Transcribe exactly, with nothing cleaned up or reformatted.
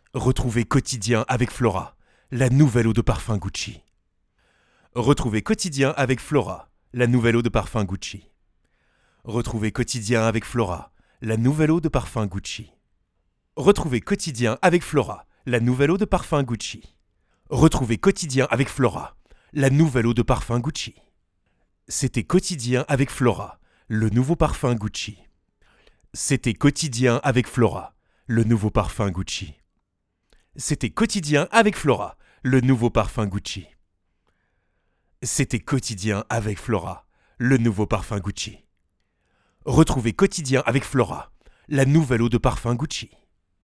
Retrouvez Quotidien avec Flora, la nouvelle eau de parfum Gucci. Retrouvez Quotidien avec Flora, la nouvelle eau de parfum Gucci. Retrouvez Quotidien avec Flora, la nouvelle eau de parfum Gucci. Retrouvez Quotidien avec Flora, la nouvelle eau de parfum Gucci. Retrouvez Quotidien avec Flora, la nouvelle eau de parfum Gucci. C'était Quotidien avec Flora, le nouveau parfum Gucci. C'était Quotidien avec Flora, le nouveau parfum Gucci. C'était Quotidien avec Flora, le nouveau parfum Gucci. C'était Quotidien avec Flora, le nouveau parfum Gucci. Retrouvez Quotidien avec Flora, la nouvelle eau de parfum Gucci.